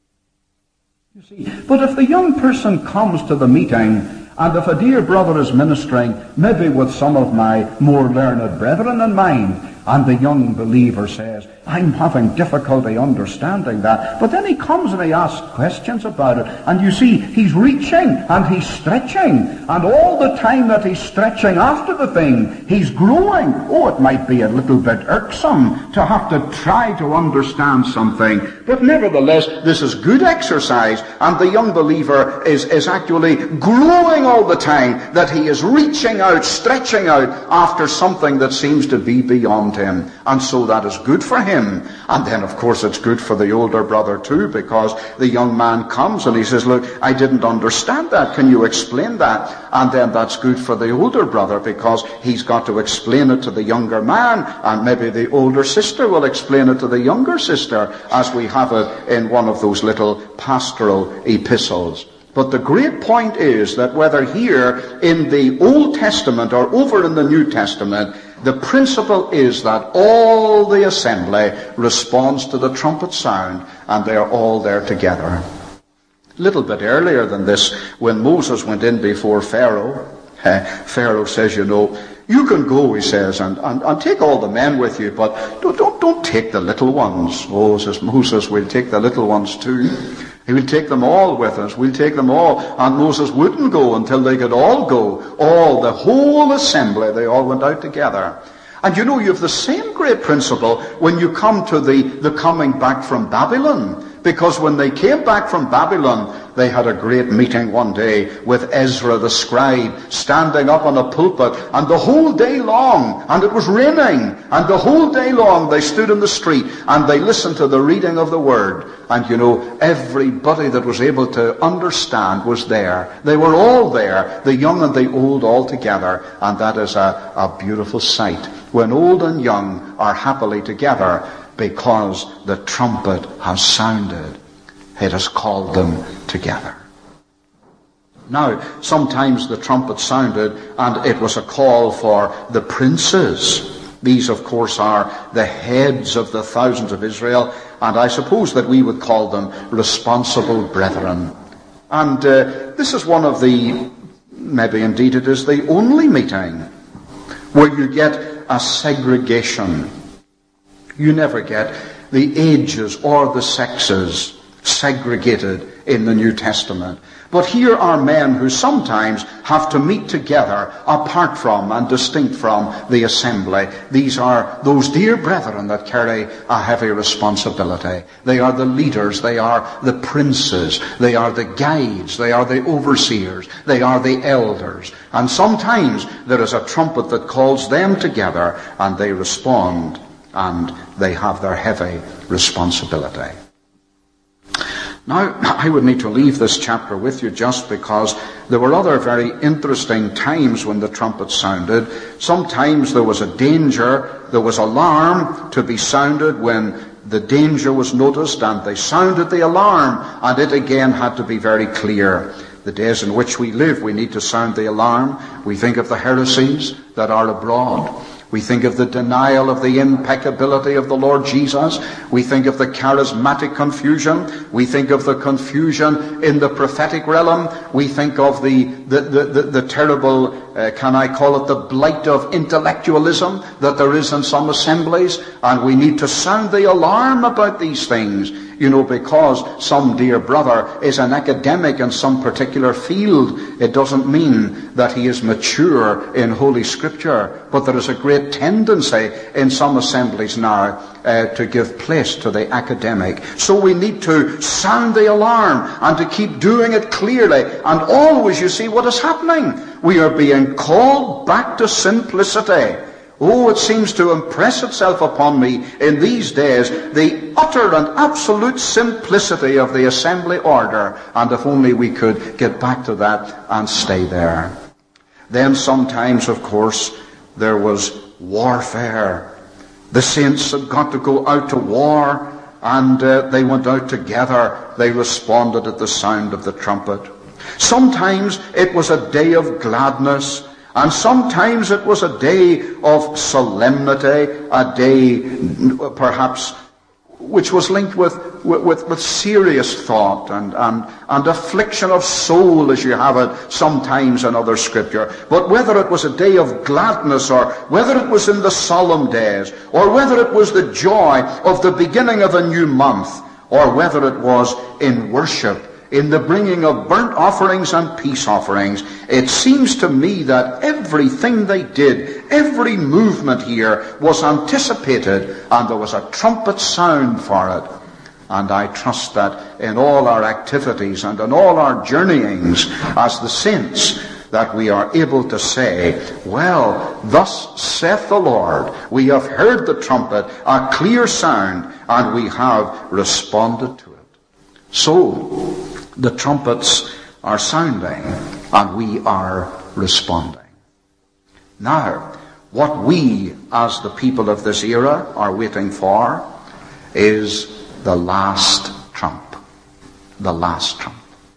You see, but if the young person comes to the meeting, and if a dear brother is ministering, maybe with some of my more learned brethren in mind, and the young believer says, I'm having difficulty understanding that. But then he comes and he asks questions about it. And you see, he's reaching and he's stretching. And all the time that he's stretching after the thing, he's growing. Oh, it might be a little bit irksome to have to try to understand something. But nevertheless, this is good exercise. And the young believer is, is actually growing all the time, that he is reaching out, stretching out after something that seems to be beyond him. And so that is good for him. And then, of course, it's good for the older brother too, because the young man comes and he says, look, I didn't understand that. Can you explain that? And then that's good for the older brother, because he's got to explain it to the younger man, and maybe the older sister will explain it to the younger sister, as we have it in one of those little pastoral epistles. But the great point is that whether here in the Old Testament or over in the New Testament, the principle is that all the assembly responds to the trumpet sound, and they are all there together. A little bit earlier than this, when Moses went in before Pharaoh, uh, Pharaoh says, you know, you can go, he says, and, and, and take all the men with you, but don't, don't, don't take the little ones. Oh, says Moses, we'll take the little ones too. He will take them all with us. We'll take them all. And Moses wouldn't go until they could all go. All, the whole assembly, they all went out together. And you know, you have the same great principle when you come to the, the coming back from Babylon. Because when they came back from Babylon, they had a great meeting one day with Ezra the scribe standing up on a pulpit, and the whole day long, and it was raining, and the whole day long they stood in the street and they listened to the reading of the word. And you know, everybody that was able to understand was there. They were all there, the young and the old all together, and that is a, a beautiful sight, when old and young are happily together, because the trumpet has sounded. It has called them together. Now, sometimes the trumpet sounded, and it was a call for the princes. These, of course, are the heads of the thousands of Israel, and I suppose that we would call them responsible brethren. And uh, this is one of the, maybe indeed it is the only meeting where you get a segregation. You never get the ages or the sexes segregated in the New Testament. But here are men who sometimes have to meet together apart from and distinct from the assembly. These are those dear brethren that carry a heavy responsibility. They are the leaders, they are the princes, they are the guides, they are the overseers, they are the elders. And sometimes there is a trumpet that calls them together and they respond and they have their heavy responsibility. Now, I would need to leave this chapter with you just because there were other very interesting times when the trumpet sounded. Sometimes there was a danger, there was alarm to be sounded when the danger was noticed, and they sounded the alarm, and it again had to be very clear. The days in which we live, we need to sound the alarm. We think of the heresies that are abroad. We think of the denial of the impeccability of the Lord Jesus. We think of the charismatic confusion. We think of the confusion in the prophetic realm. We think of the the, the, the, the terrible, uh, can I call it the blight of intellectualism that there is in some assemblies. And we need to sound the alarm about these things. You know, because some dear brother is an academic in some particular field, it doesn't mean that he is mature in Holy Scripture. But there is a great tendency in some assemblies now uh, to give place to the academic. So we need to sound the alarm and to keep doing it clearly. And always, you see, what is happening? We are being called back to simplicity. Oh, it seems to impress itself upon me in these days, the utter and absolute simplicity of the assembly order. And if only we could get back to that and stay there. Then sometimes, of course, there was warfare. The saints had got to go out to war, and uh, they went out together. They responded at the sound of the trumpet. Sometimes it was a day of gladness. And sometimes it was a day of solemnity, a day perhaps which was linked with, with, with serious thought and, and, and affliction of soul, as you have it sometimes in other scripture. But whether it was a day of gladness, or whether it was in the solemn days, or whether it was the joy of the beginning of a new month, or whether it was in worship, in the bringing of burnt offerings and peace offerings, it seems to me that everything they did, every movement here was anticipated, and there was a trumpet sound for it. And I trust that in all our activities and in all our journeyings as the saints, that we are able to say, well, thus saith the Lord, we have heard the trumpet, a clear sound, and we have responded to it. So, the trumpets are sounding, and we are responding. Now, what we, as the people of this era, are waiting for is the last trump. The last trump.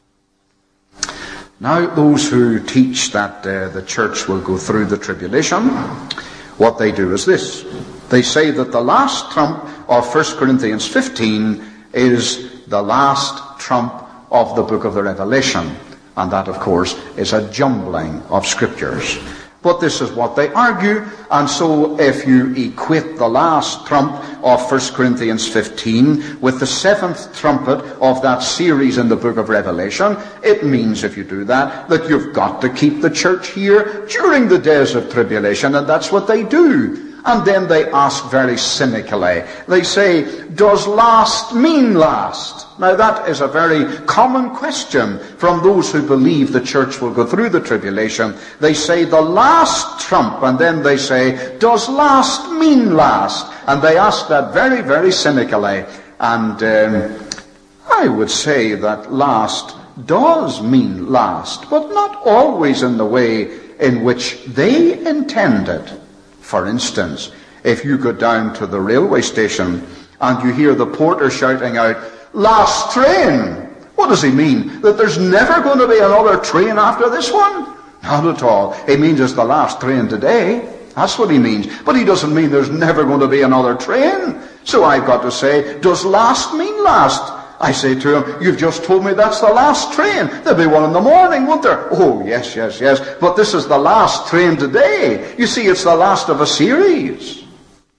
Now, those who teach that uh, the church will go through the tribulation, what they do is this. They say that the last trump of First Corinthians fifteen is the last trump of the book of the Revelation. And that, of course, is a jumbling of scriptures. But this is what they argue, and so if you equate the last trump of First Corinthians fifteen with the seventh trumpet of that series in the book of Revelation, it means, if you do that, that you've got to keep the church here during the days of tribulation, and that's what they do. And then they ask very cynically, they say, does last mean last? Now that is a very common question from those who believe the church will go through the tribulation. They say the last trump, and then they say, does last mean last? And they ask that very, very cynically. And um, I would say that last does mean last, but not always in the way in which they intend it. For instance, if you go down to the railway station and you hear the porter shouting out, last train, what does he mean? That there's never going to be another train after this one? Not at all. He means it's the last train today. That's what he means. But he doesn't mean there's never going to be another train. So I've got to say, does last mean last? I say to him, you've just told me that's the last train. There'll be one in the morning, won't there? Oh, yes, yes, yes. But this is the last train today. You see, it's the last of a series.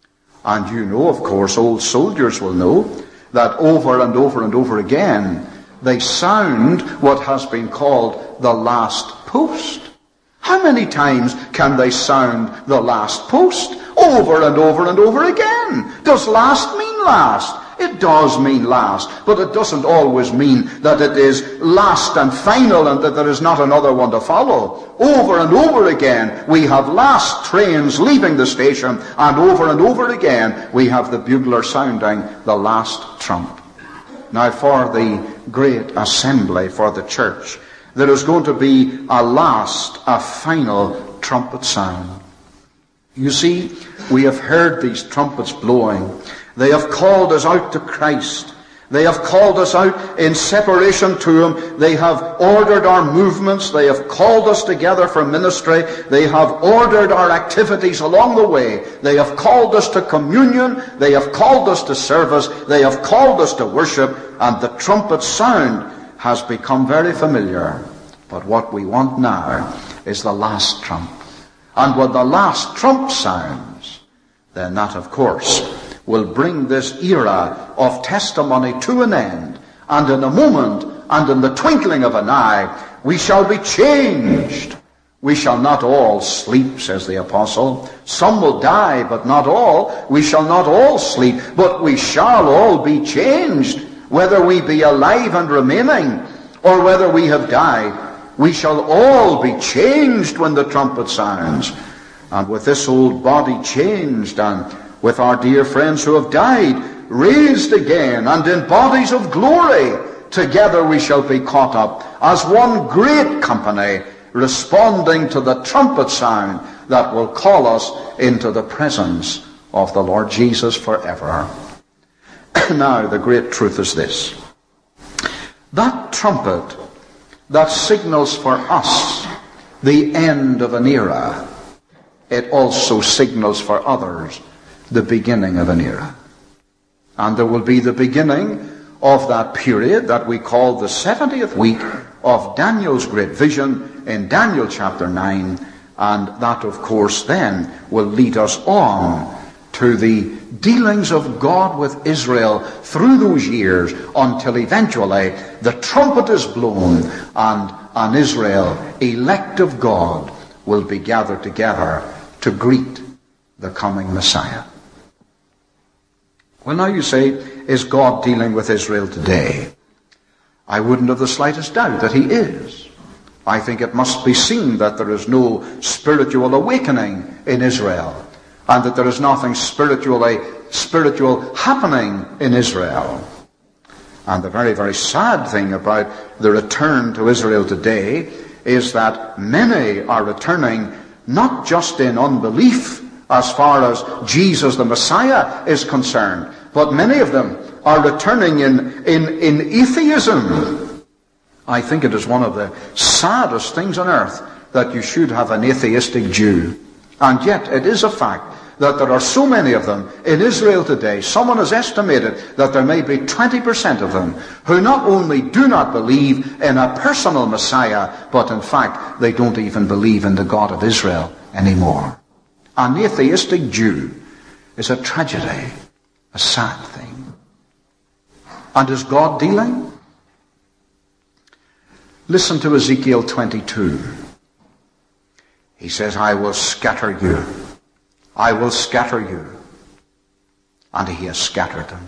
And you know, of course, old soldiers will know that over and over and over again, they sound what has been called the last post. How many times can they sound the last post? Over and over and over again. Does last mean last? It does mean last, but it doesn't always mean that it is last and final and that there is not another one to follow. Over and over again, we have last trains leaving the station, and over and over again, we have the bugler sounding the last trump. Now, for the great assembly, for the church, there is going to be a last, a final trumpet sound. You see, we have heard these trumpets blowing. They have called us out to Christ. They have called us out in separation to Him. They have ordered our movements. They have called us together for ministry. They have ordered our activities along the way. They have called us to communion. They have called us to service. They have called us to worship. And the trumpet sound has become very familiar. But what we want now is the last trump. And when the last trump sounds, then that, of course, will bring this era of testimony to an end. And in a moment, and in the twinkling of an eye, we shall be changed. We shall not all sleep, says the apostle. Some will die, but not all. We shall not all sleep, but we shall all be changed. Whether we be alive and remaining, or whether we have died, we shall all be changed when the trumpet sounds. And with this old body changed, and with our dear friends who have died, raised again, and in bodies of glory, together we shall be caught up as one great company, responding to the trumpet sound that will call us into the presence of the Lord Jesus forever. Now, the great truth is this. That trumpet that signals for us the end of an era, it also signals for others the beginning of an era. And there will be the beginning of that period that we call the seventieth week of Daniel's great vision in Daniel chapter nine, and that, of course, then will lead us on to the dealings of God with Israel through those years until eventually the trumpet is blown and an Israel, elect of God, will be gathered together to greet the coming Messiah. Well, now you say, is God dealing with Israel today? I wouldn't have the slightest doubt that He is. I think it must be seen that there is no spiritual awakening in Israel, and that there is nothing spiritually spiritual happening in Israel. And the very, very sad thing about the return to Israel today is that many are returning not just in unbelief as far as Jesus the Messiah is concerned, but many of them are returning in, in, in atheism. I think it is one of the saddest things on earth that you should have an atheistic Jew. And yet it is a fact that there are so many of them in Israel today. Someone has estimated that there may be twenty percent of them who not only do not believe in a personal Messiah, but in fact they don't even believe in the God of Israel anymore. An atheistic Jew is a tragedy, a sad thing. And is God dealing? Listen to Ezekiel twenty-two. He says, I will scatter you. I will scatter you. And He has scattered them.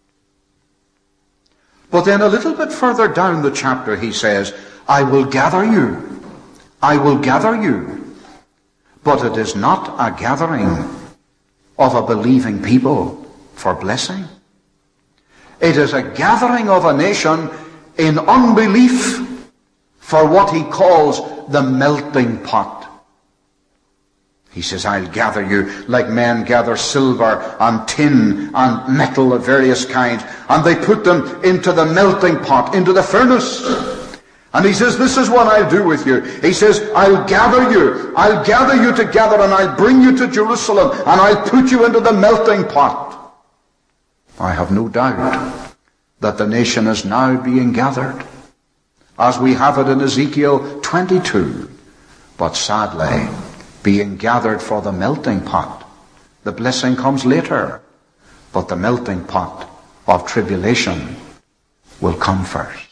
But then a little bit further down the chapter he says, I will gather you. I will gather you. But it is not a gathering of a believing people for blessing. It is a gathering of a nation in unbelief for what he calls the melting pot. He says, I'll gather you like men gather silver and tin and metal of various kinds, and they put them into the melting pot, into the furnace. And he says, this is what I'll do with you. He says, I'll gather you. I'll gather you together, and I'll bring you to Jerusalem, and I'll put you into the melting pot. I have no doubt that the nation is now being gathered, as we have it in Ezekiel twenty-two. But sadly, being gathered for the melting pot The blessing comes later, but the melting pot of tribulation will come first.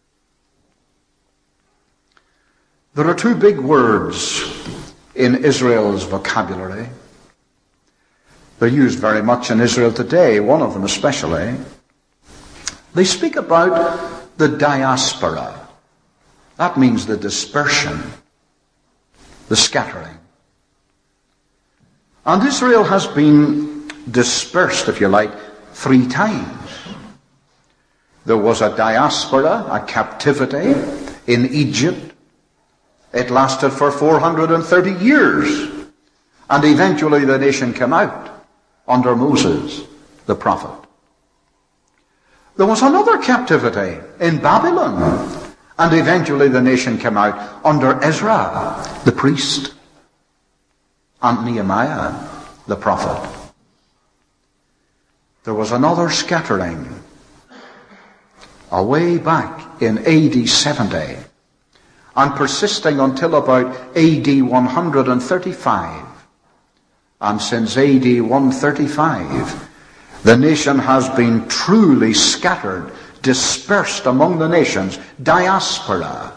There are two big words in Israel's vocabulary. They're used very much in Israel today, one of them especially. They speak about the diaspora. That means the dispersion, the scattering. And Israel has been dispersed, if you like, three times. There was a diaspora, a captivity in Egypt. It lasted for four hundred thirty years. And eventually the nation came out under Moses, the prophet. There was another captivity in Babylon. And eventually the nation came out under Ezra, the priest, and Nehemiah, the prophet. There was another scattering away back in A D seventy and persisting until about A D one thirty-five. And since A D one thirty-five, the nation has been truly scattered, dispersed among the nations, diaspora.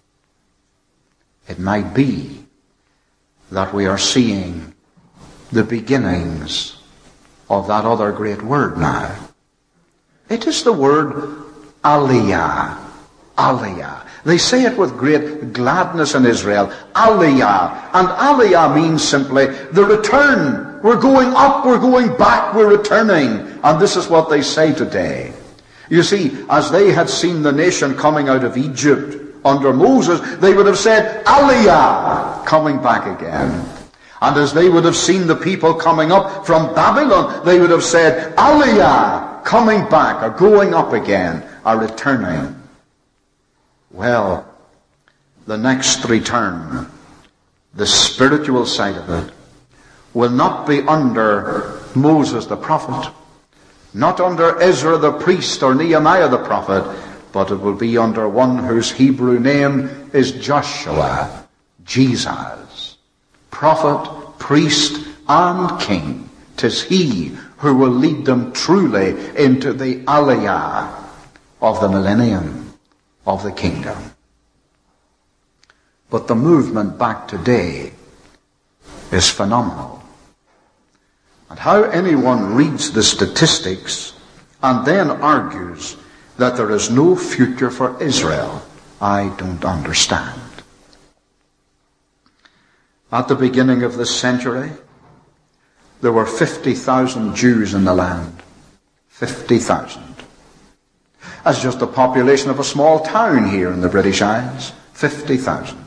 It might be that we are seeing the beginnings of that other great word now. It is the word aliyah. Aliyah. They say it with great gladness in Israel. Aliyah. And aliyah means simply the return. We're going up, we're going back, we're returning. And this is what they say today. You see, as they had seen the nation coming out of Egypt under Moses, they would have said, Aliyah, coming back again. And as they would have seen the people coming up from Babylon, they would have said, Aliyah, coming back, or going up again, or returning. Well, the next return, the spiritual side of it, will not be under Moses the prophet, not under Ezra the priest or Nehemiah the prophet, but it will be under one whose Hebrew name is Joshua, Jesus, prophet, priest, and king. 'Tis he who will lead them truly into the aliyah of the millennium of the kingdom. But the movement back today is phenomenal. And how anyone reads the statistics and then argues that there is no future for Israel, I don't understand. At the beginning of this century, there were fifty thousand Jews in the land. fifty thousand. That's just the population of a small town here in the British Isles. fifty thousand.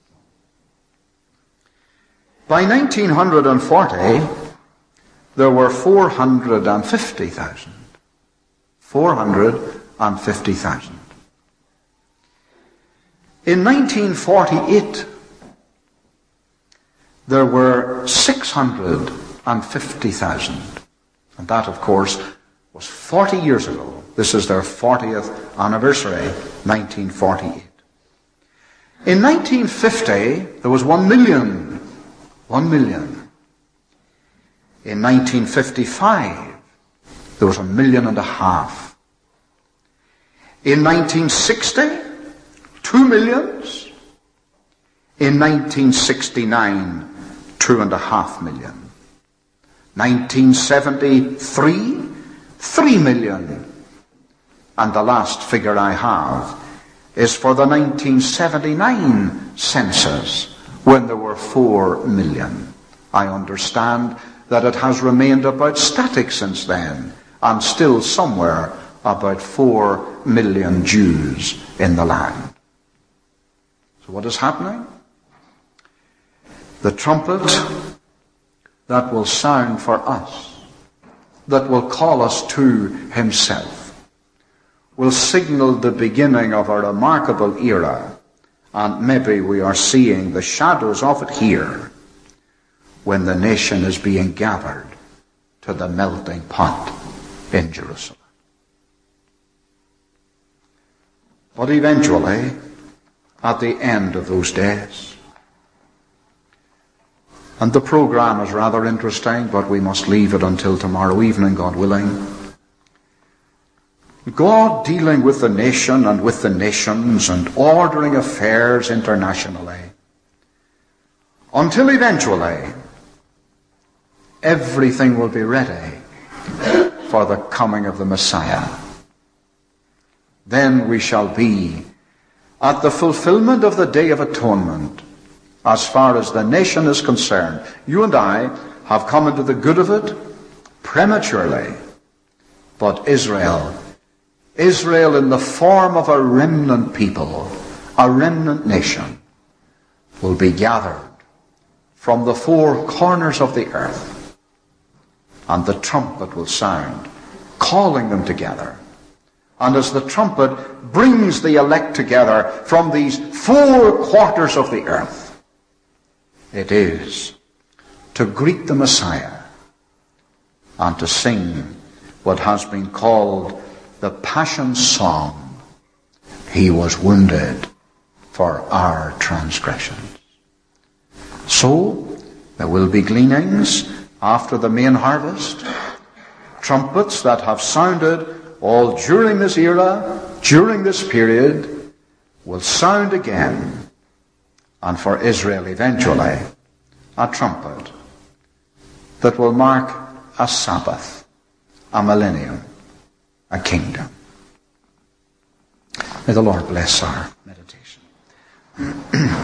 By nineteen forty, there were four hundred fifty thousand. four hundred fifty thousand. In nineteen forty-eight, there were six hundred fifty thousand. And that, of course, was forty years ago. This is their fortieth anniversary, nineteen forty-eight. In nineteen fifty, there was one million. One million. In nineteen fifty-five, there was a million and a half. In nineteen sixty, two millions. In nineteen sixty-nine, two and a half million. nineteen seventy-three, three million. And the last figure I have is for the nineteen seventy-nine census, when there were four million. I understand that it has remained about static since then, and still somewhere about four million Jews in the land. So what is happening? The trumpet that will sound for us, that will call us to himself, will signal the beginning of a remarkable era. And maybe we are seeing the shadows of it here, when the nation is being gathered to the melting pot in Jerusalem. But eventually, at the end of those days, And the program is rather interesting, but we must leave it until tomorrow evening, God willing. God dealing with the nation and with the nations and ordering affairs internationally, until eventually everything will be ready for the coming of the Messiah. Then we shall be at the fulfillment of the Day of Atonement. As far as the nation is concerned, you and I have come into the good of it prematurely. But Israel, Israel in the form of a remnant people, a remnant nation, will be gathered from the four corners of the earth, and the trumpet will sound, calling them together. And as the trumpet brings the elect together from these four quarters of the earth, it is to greet the Messiah and to sing what has been called the Passion Song. He was wounded for our transgressions. So, there will be gleanings after the main harvest, trumpets that have sounded all during this era, during this period, will sound again. And for Israel eventually, a trumpet that will mark a Sabbath, a millennium, a kingdom. May the Lord bless our meditation.